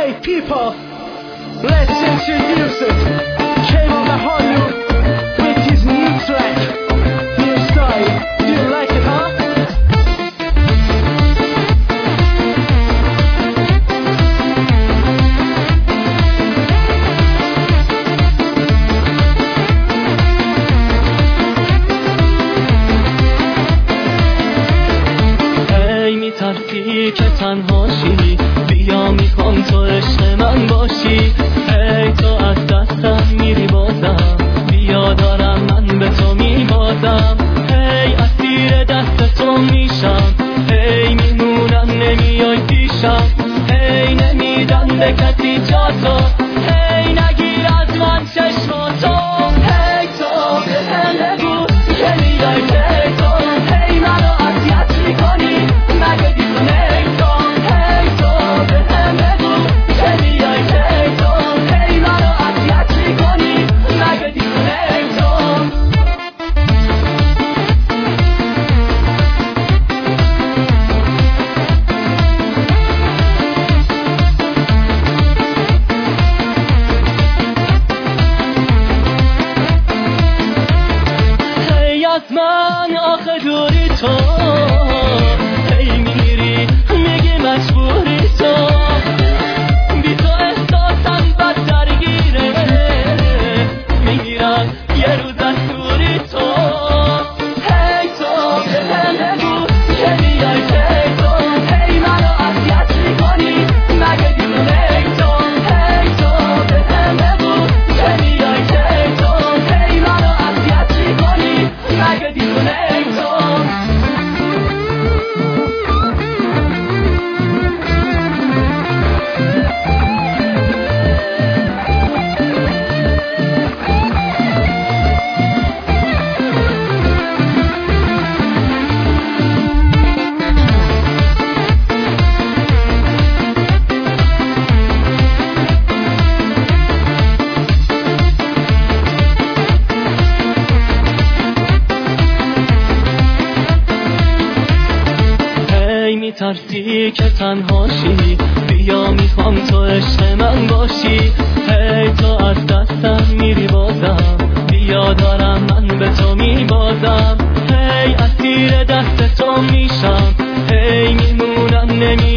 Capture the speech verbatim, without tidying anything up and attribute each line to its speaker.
Speaker 1: Hey people, let's introduce it. Came on the Hollywood with his new track, new style. Do you like it, huh?
Speaker 2: Hey میترسی که تنهاشی، بیا میخوام تو عشق من باشی. هی تو از دستم میری بازم، بیا دارم من به تو میبازم. هی اسیر دست تو میشم، هی میمونم نمیای پیشم. هی نمیدم به کسی جا تو، هی نگیر از من چشماتو. هی تو به هم بگو که میای که تو، هی منو اذیت میکنی مگه دیوونه تو. هی تو به هم بگو که میای که تو، هی منو اذیت میکنی مگه دیوونه تو. هی از من آخه دوری تو، هی میری میگی مجبوری تو. بی تو احساسم بد درگیره، میگیرم یه روز از دوری تو. هی تو به هم بگو که میای که تو، هی منو اذیت میکنی مگه دیوونه تو. هی تو به هم بگو که میای که تو، هی منو اذیت میکنی مگه دیوونه تو. هی میترسی که تنهاشی، بیا میخوام تو عشق من باشی. هی تو از دستم میری بازم، بیا دارم من به تو میبازم. هی اسیر دست تو میشم، هی میمونم نمی